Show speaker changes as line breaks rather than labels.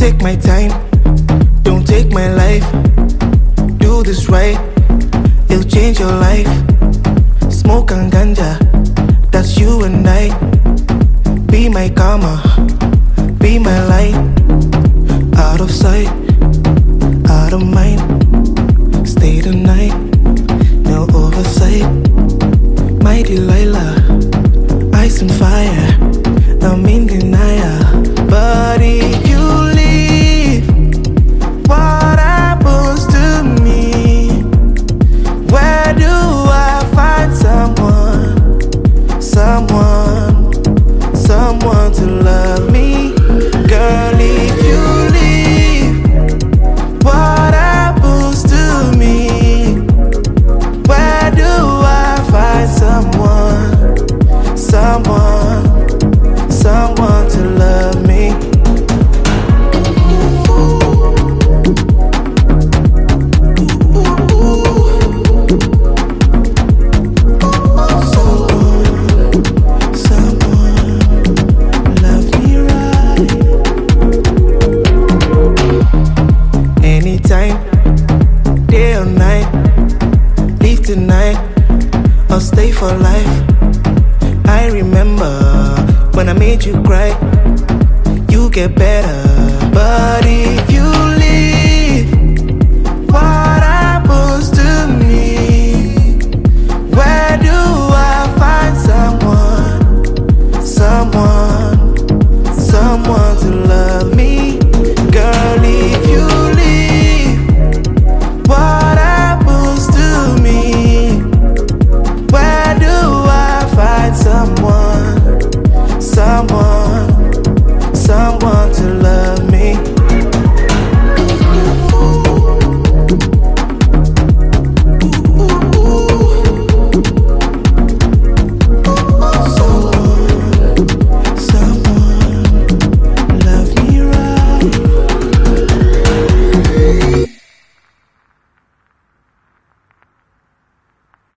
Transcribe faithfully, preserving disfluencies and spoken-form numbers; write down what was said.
take my time, don't take my life. Do this right, it'll change your life. Smoke and ganja, that's you and I. Be my karma, be my light. Out of sight, out of mind. Stay the night, no oversight. My Delilah, ice and fire, I'm in denial. But if you leave, what happens to me? Where do I find someone, someone, someone to love me? Girl, if you leave, what happens to me? Where do I find someone, someone, someone to love me? Anytime, day or night, leave tonight or stay for life. I remember when I made you cry, you get better. But if you